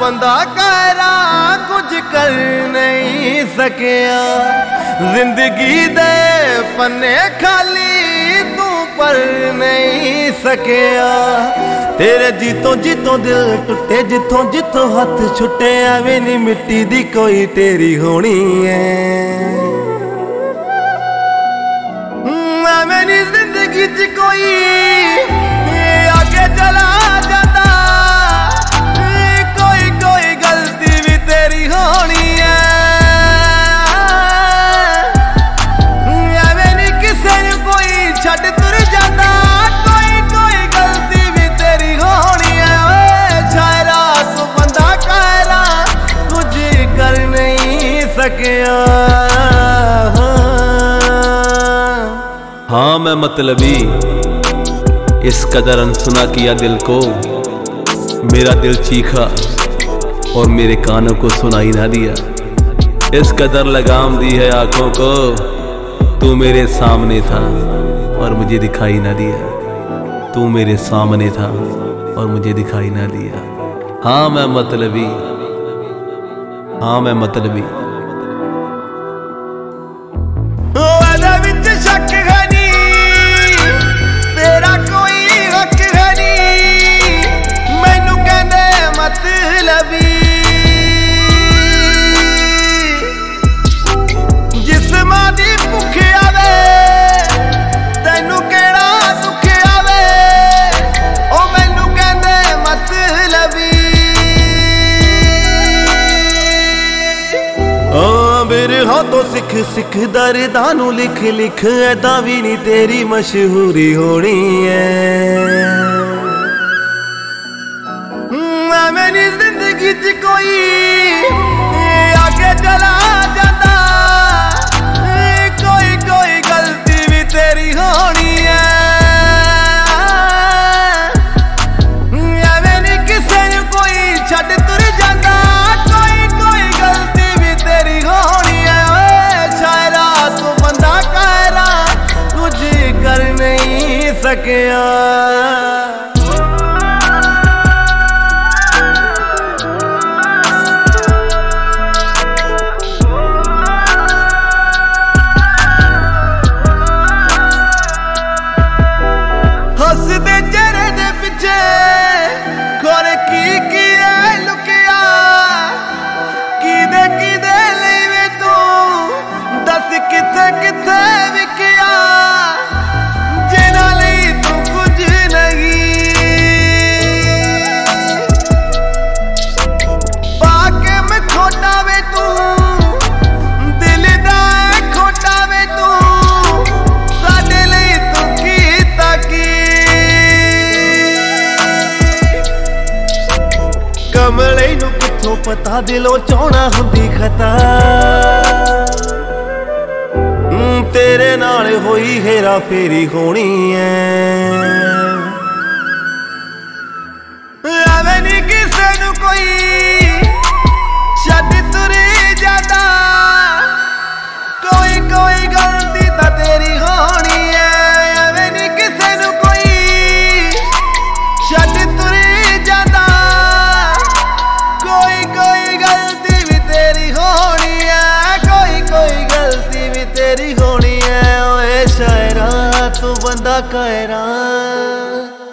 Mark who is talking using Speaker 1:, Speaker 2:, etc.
Speaker 1: बंदा कहरा कुछ कर नहीं सकिया। जिंदगी दे पन्ने खाली तू पर नहीं सकिया। तेरे जीतों जीतों दिल टुटे, जिथों जिथों हथ छुटे, एवें नी मिट्टी दी कोई तेरी होनी है। एवें नी जिंदगी च कोई आगे चला जाता, कोई कोई गलती भी तेरी होनी है। एवें नी किसे नूं कोई छड्ड तुर जाता, कोई कोई गलती भी तेरी होनी है। शायरा तू बंदा कहरा कुछ कर नहीं सकिया।
Speaker 2: हाँ मैं मतलबी इस कदर अनसुना किया दिल को, मेरा दिल चीखा और मेरे कानों को सुनाई ना दिया। इस कदर लगाम दी है आंखों को, तू मेरे सामने था और मुझे दिखाई ना दिया। तू मेरे सामने था और मुझे दिखाई ना दिया। हाँ मैं मतलबी, हाँ मैं मतलबी।
Speaker 1: शक है नी तेरा कोई हक है नी, मैनू कहंदे मतलबी। जिस्मां दी भुख आवे तैनू केड़ा दुख आवे, ओ मैनू कहंदे मतलबी। मेरे हाथों सिख सिख दर्दां नू लिख लिख, ऐदा भी नी तेरी मशहूरी होनी है। एवें नी जिंदगी च कोई आगे चला जाता, कोई कोई गलती भी तेरी होनी है। एवें नी किसे नूं कोई छड्ड तुर जाता, कोई कोई गलती भी तेरी होनी है। शायरा तू बंदा कहरा कुछ कर नहीं सकिया। हसदे चेहरे दे पिछे खोर की है लुकिया, किदे लईवे तू दस किथे किथे विकिया। जिन्हां लई तू कुछ नहीं पाके मैं खोटा वे तू, दिल दा खोटा वे तू, साडे लई तू कीता की। कमले नूं किथों पता दिलों चाहना हुंदी खता, तेरे नाल होई हेरा फेरी होनी है। एवें नी किसे नूं कोई छड्ड तुरी जाता, कोई कोई गलती तां तेरी होनी है। एवें नी किसे नूं कोई छड्ड तुरी जाता, कोई कोई गलती भी तेरी होनी है। कोई कोई गलती भी तेरी होनी है। ओए शायरा तू बंदा कहरा